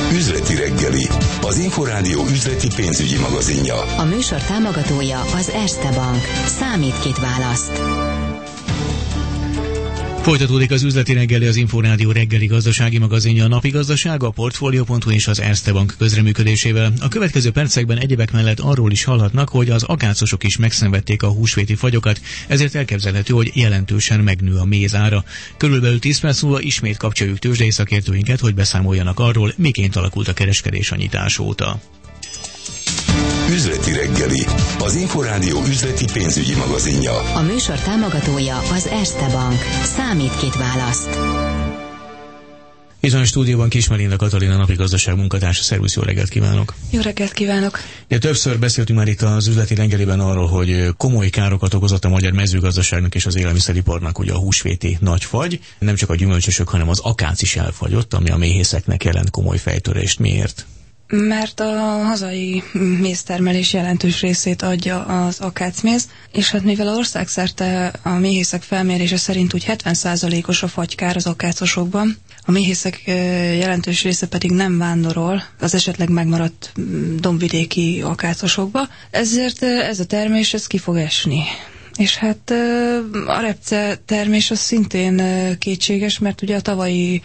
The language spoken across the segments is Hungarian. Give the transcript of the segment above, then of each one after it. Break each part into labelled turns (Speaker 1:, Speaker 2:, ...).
Speaker 1: Üzleti reggeli, az Inforádió üzleti pénzügyi magazinja.
Speaker 2: A műsor támogatója az Erste Bank. Számít, kit választ.
Speaker 3: Folytatódik az üzleti reggeli, az Inforádió reggeli gazdasági magazinja, a napi gazdasága, a Portfolio.hu és az Erste Bank közreműködésével. A következő percekben egyebek mellett arról is hallhatnak, hogy az akácosok is megszenvedték a húsvéti fagyokat, ezért elképzelhető, hogy jelentősen megnő a méz ára. Körülbelül 10 perc múlva ismét kapcsoljuk tőzsdei szakértőinket, hogy beszámoljanak arról, miként alakult a kereskedés a nyitás óta.
Speaker 1: Üzleti reggeli, az Inforádió üzleti pénzügyi magazinja.
Speaker 2: A műsor támogatója az Erste Bank. Számít, kit választ.
Speaker 3: Itt van a stúdióban Kis Melinda Katalin, napi gazdaság munkatársa. Szervusz, jó reggelt kívánok!
Speaker 4: Jó reggelt kívánok!
Speaker 3: De többször beszéltünk már itt az üzleti reggeliben arról, hogy komoly károkat okozott a magyar mezőgazdaságnak és az élelmiszeriparnak ugye a húsvéti nagyfagy. Nem csak a gyümölcsösök, hanem az akác is elfagyott, ami a méhészeknek jelent komoly fejtörést. Miért?
Speaker 4: Mert a hazai méztermelés jelentős részét adja az akácméz, és hát mivel országszerte a méhészek felmérése szerint úgy 70%-os a fagykár az akácosokban, a méhészek jelentős része pedig nem vándorol az esetleg megmaradt dombvidéki akácosokba, ezért ez a termés ez ki fog esni. És hát a repce termés az szintén kétséges, mert ugye a tavalyi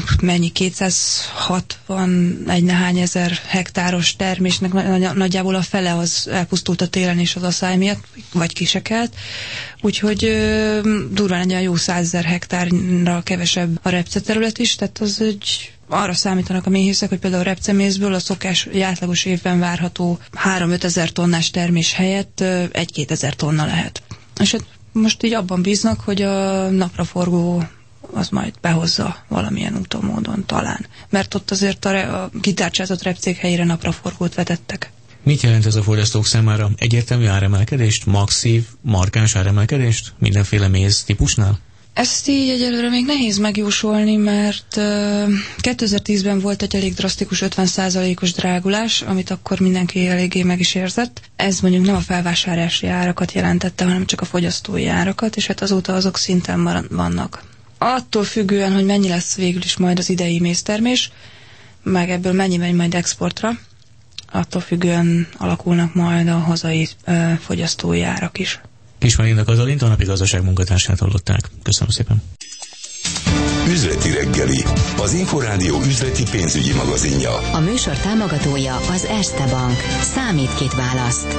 Speaker 4: 261 nehány ezer hektáros termésnek nagyjából a fele az elpusztult a télen és az aszály miatt, vagy kisekelt, úgyhogy durván egy jó 100 000 hektárra kevesebb a repce terület is, tehát az egy arra számítanak a méhészek, hogy például a repcemézből a szokás átlagos évben várható 3-5 ezer tonnás termés helyett 1-2 ezer tonna lehet. És hát most így abban bíznak, hogy a napraforgó az majd behozza valamilyen úton, módon talán. Mert ott azért a kitárcsázott repcék helyére napraforgót vetettek.
Speaker 3: Mit jelent ez a fogyasztók számára? Egyértelmű áremelkedést? Masszív, markáns áremelkedést? Mindenféle méz típusnál?
Speaker 4: Ezt így egyelőre még nehéz megjósolni, mert 2010-ben volt egy elég drasztikus 50%-os drágulás, amit akkor mindenki eléggé meg is érzett. Ez mondjuk nem a felvásárlási árakat jelentette, hanem csak a fogyasztói árakat, és hát azóta azok szinten vannak. Attól függően, hogy mennyi lesz végül is majd az idei méztermés, meg ebből mennyi megy majd exportra, attól függően alakulnak majd a hazai fogyasztói árak is.
Speaker 3: Kis Melinda Katalint, a napi gazdaság munkatársát hallották. Köszönöm szépen.
Speaker 1: Üzleti reggeli, az Inforádió üzleti pénzügyi magazinja.
Speaker 2: A műsor támogatója az Erste Bank. Számít, kit választ.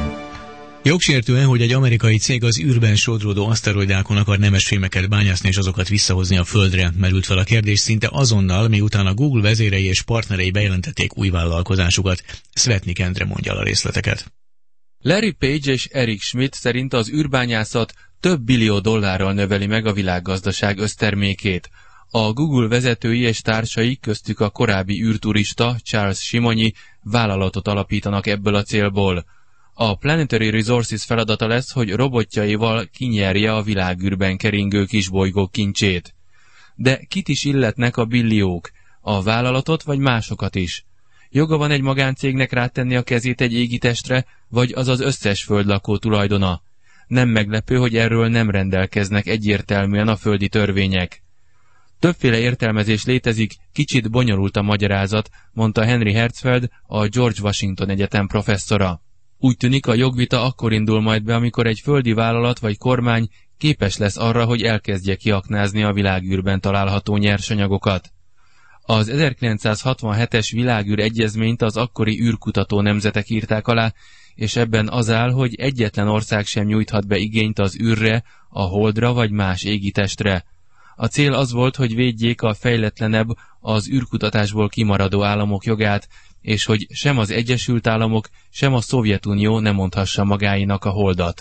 Speaker 3: Jogsértően, hogy egy amerikai cég az űrben sodródó aszteroidákon akar nemesfémeket bányászni és azokat visszahozni a Földre, merült fel a kérdés szinte azonnal, miután a Google vezérei és partnerei bejelentették új vállalkozásukat. Svetnik Endre mondja a részleteket.
Speaker 5: Larry Page és Eric Schmidt szerint az űrbányászat több billió dollárral növeli meg a világgazdaság össztermékét. A Google vezetői és társai, köztük a korábbi űrturista Charles Simonyi vállalatot alapítanak ebből a célból. A Planetary Resources feladata lesz, hogy robotjaival kinyerje a világűrben keringő kisbolygók kincsét. De kit is illetnek a billiók? A vállalatot vagy másokat is? Joga van egy magáncégnek rátenni a kezét egy égitestre, vagy az az összes földlakó tulajdona? Nem meglepő, hogy erről nem rendelkeznek egyértelműen a földi törvények. Többféle értelmezés létezik, kicsit bonyolult a magyarázat, mondta Henry Hertzfeld, a George Washington Egyetem professzora. Úgy tűnik, a jogvita akkor indul majd be, amikor egy földi vállalat vagy kormány képes lesz arra, hogy elkezdje kiaknázni a világűrben található nyersanyagokat. Az 1967-es világűr egyezményt az akkori űrkutató nemzetek írták alá, és ebben az áll, hogy egyetlen ország sem nyújthat be igényt az űrre, a holdra vagy más égitestre. A cél az volt, hogy védjék a fejletlenebb, az űrkutatásból kimaradó államok jogát, és hogy sem az Egyesült Államok, sem a Szovjetunió nem mondhassa magáinak a holdat.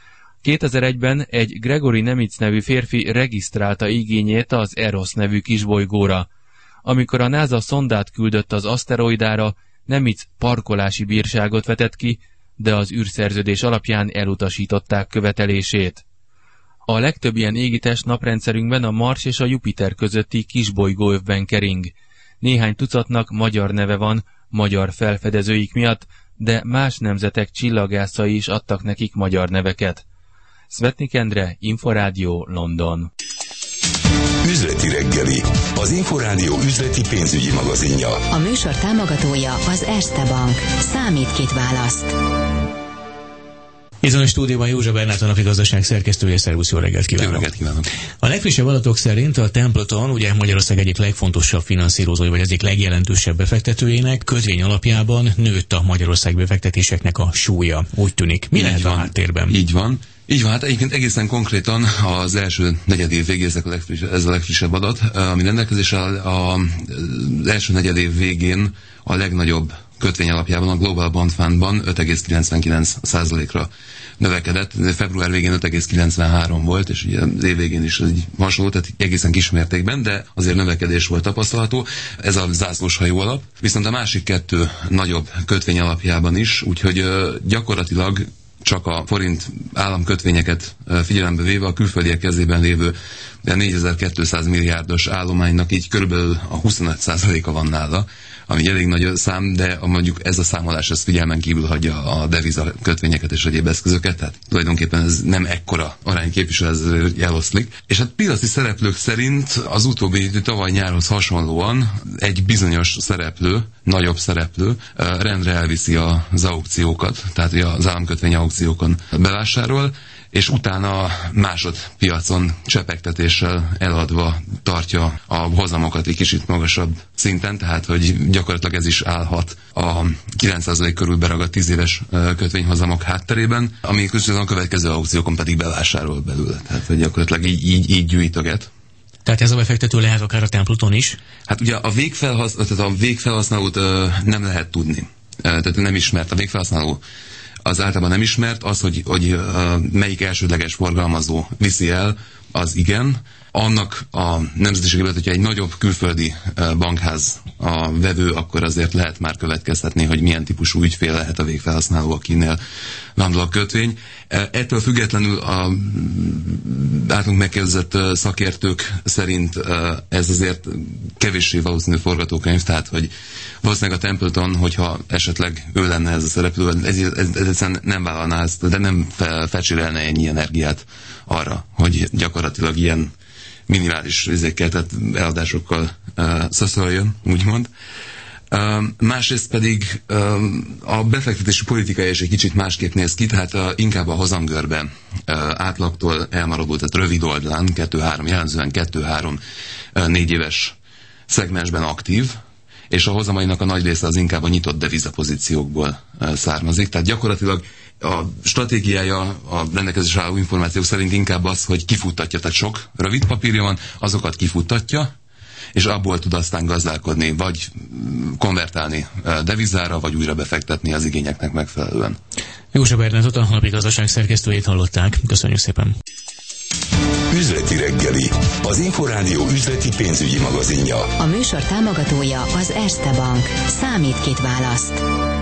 Speaker 5: 2001-ben egy Gregory Nemitz nevű férfi regisztrálta igényét az Eros nevű kisbolygóra. Amikor a NASA szondát küldött az aszteroidára, Nemitz parkolási bírságot vetett ki, de az űrszerződés alapján elutasították követelését. A legtöbb ilyen égitest naprendszerünkben a Mars és a Jupiter közötti kisbolygóövben kering. Néhány tucatnak magyar neve van, magyar felfedezőik miatt, de más nemzetek csillagászai is adtak nekik magyar neveket. Svetnik Endre, Inforádió, London.
Speaker 1: Üzleti reggeli, az Inforádió üzleti pénzügyi magazinja.
Speaker 2: A műsor támogatója az Erste Bank. Számít, kit választ.
Speaker 3: Itt van a stúdióban Józsa Bernát, a Napi Gazdaság szerkesztője. Szervusz, jó reggelt kívánok!
Speaker 6: Jó reggelt kívánok!
Speaker 3: A legfrissebb adatok szerint a Templeton, ugye Magyarország egyik legfontosabb finanszírozója, vagy egyik legjelentősebb befektetőjének kötvény alapjában nőtt a Magyarország befektetéseknek a súlya. Úgy tűnik. Mi lehet a háttérben?
Speaker 6: Így van, hát egyébként egészen konkrétan az első negyedév végén ez a legfrissebb adat, ami rendelkezésre az első negyedév végén a legnagyobb kötvény alapjában, a Global Bond Fundban 5,99%-ra növekedett. Február végén 5,93 volt, és ugye az év végén is egy hasonló, tehát egészen kismértékben, de azért növekedés volt tapasztalható. Ez a zászlóshajó alap. Viszont a másik kettő nagyobb kötvény alapjában is, úgyhogy gyakorlatilag csak a forint államkötvényeket figyelembe véve a külföldiek kezében lévő 4200 milliárdos állománynak így körülbelül a 25%-a van nála, ami elég nagy szám, de mondjuk ez a számolás ez figyelmen kívül hagyja a deviza kötvényeket és egyéb eszközöket, tehát tulajdonképpen ez nem ekkora arány képvisel, ez eloszlik. És hát piaci szereplők szerint az utóbbi tavaly nyárhoz hasonlóan egy bizonyos szereplő, nagyobb szereplő rendre elviszi az aukciókat, tehát az államkötvény aukciókon bevásárol, és utána másodpiacon csepegtetéssel eladva tartja a hozamokat egy kicsit magasabb szinten, tehát hogy gyakorlatilag ez is állhat a 9% körül beragadt 10 éves kötvényhozamok hátterében, ami közben a következő aukciókon pedig bevásárol belőle. Tehát hogy gyakorlatilag így gyűjtöget.
Speaker 3: Tehát ez a befektető lehet akár a Templeton is? Hát
Speaker 6: ugye a végfelhasználót nem lehet tudni. Tehát nem ismert a végfelhasználó. Az általában nem ismert, az, hogy melyik elsődleges forgalmazó viszi el, az igen. Annak a nemzetiségében, hogyha egy nagyobb külföldi bankház a vevő, akkor azért lehet már következtetni, hogy milyen típusú ügyfél lehet a végfelhasználó, akinél landol a kötvény. Ettől függetlenül általunk megkérdezett szakértők szerint ez azért kevéssé valószínű forgatókönyv, tehát hogy valószínűleg a Templeton, hogyha esetleg ő lenne ez a szereplő, ez nem vállalná ezt, de nem felcsérelne ennyi energiát arra, hogy gyakorlatilag ilyen minimális tehát eladásokkal szaszoljon, úgymond. Másrészt pedig a befektetési politikája is egy kicsit másképp néz ki, tehát inkább a hozamgörben átlagtól elmaradó, tehát rövid oldalán, 2-3, jellemzően 2-3-4 éves szegmensben aktív, és a hozamainak a nagy része az inkább a nyitott devizapozíciókból származik. Tehát gyakorlatilag a stratégiája a rendelkezésre álló információk szerint inkább az, hogy kifuttatja, tehát sok rövid papírja van, azokat kifuttatja, és abból tud aztán gazdálkodni, vagy konvertálni devizára, vagy újra befektetni az igényeknek megfelelően.
Speaker 3: Józsa Bernátot, a Napi Gazdaság szerkesztőjét hallották. Köszönjük szépen!
Speaker 1: Üzleti reggeli, az Inforádió üzleti pénzügyi magazinja.
Speaker 2: A műsor támogatója az Erste Bank. Számít, kit választ.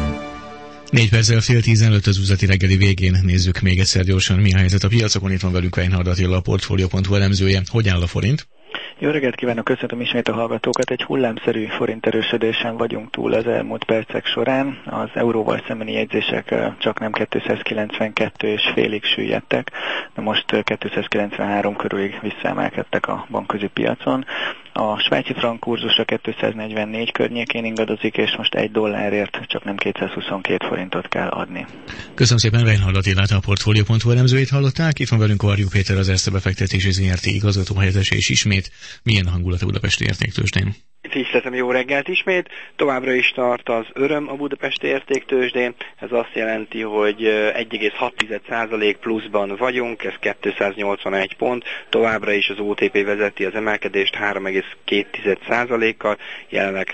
Speaker 3: 4 perccel fél 10 az üzleti reggeli végén nézzük még egyszer gyorsan, mi a helyzet a piacokon. Itt van velünk Weinhard Attila, a Portfolio.hu elemzője. Hogy áll a forint?
Speaker 7: Jó reggelt kívánok, köszöntöm ismét a hallgatókat. Egy hullámszerű forint erősödésen vagyunk túl az elmúlt percek során. Az euróval szembeni jegyzések csak nem 292,5-ig süllyedtek, de most 293 körülig visszaemelkedtek a bankközi piacon. A svájci frank kurzusa 244 környékén ingadozik, és most $1 csak nem 222 forintot kell adni.
Speaker 3: Köszönöm szépen, Weinhard Attilát, a Portfolio.hu elemzőjét hallották. Itt van velünk Varjú Péter, az Erste Befektetési Zrt. igazgatóhelyettes, és ismét milyen hangulat a budapesti értéktőzsdén?
Speaker 8: Tiszteltem, jó reggelt ismét. Továbbra is tart az öröm a budapesti értéktőzsdén. Ez azt jelenti, hogy 1,6% pluszban vagyunk, ez 281 pont. Továbbra is az OTP vezeti az emelkedést 3,2%-kal, jelenleg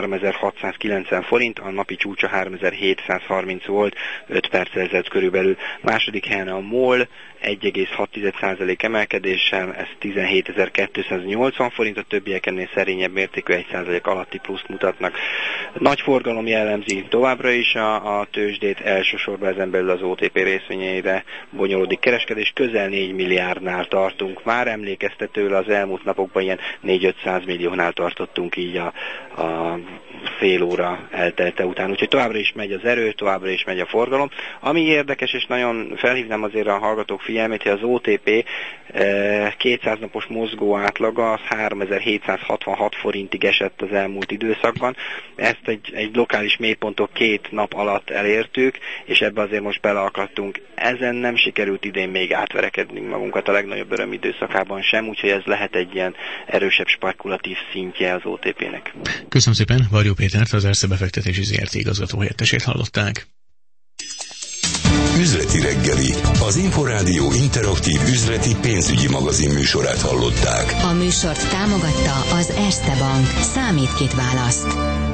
Speaker 8: 3690 forint, a napi csúcsa 3730 volt, 5 perccel ezelőtt körülbelül. Második helyen a MOL 1,6% emelkedéssel, ez 17.280 forint, a többiek ennél szerényebb mértékű 1% alatti pluszt mutatnak. Nagy forgalom jellemzi továbbra is a tőzsdét, elsősorban ezen belül az OTP részvényeire bonyolódik kereskedés, közel 4 milliárdnál tartunk. Már emlékeztetőle az elmúlt napokban ilyen 4-500 milliónál tartottunk így a fél óra eltelte után. Úgyhogy továbbra is megy az erő, továbbra is megy a forgalom. Ami érdekes, és nagyon felhívnám azért a hallgatók figyelmét, hogy az OTP 200 napos mozgó átlaga az 3766 forintig esett az elmúlt időszakban. Ezt egy lokális mélypontok 2 nap alatt elértük, és ebbe azért most beleakadtunk. Ezen nem sikerült idén még átverekednünk magunkat a legnagyobb öröm időszakában sem, úgyhogy ez lehet egy ilyen erősebb spekulatív szintje az OTP-nek.
Speaker 3: Köszönöm szépen, Varjú Pétert, az Erste befektetési ZRT igazgató helyettesét hallották.
Speaker 1: Üzleti reggeli, az Inforádió interaktív üzleti pénzügyi magazin műsorát hallották.
Speaker 2: A műsort támogatta az Erste Bank. Számít, kit választ.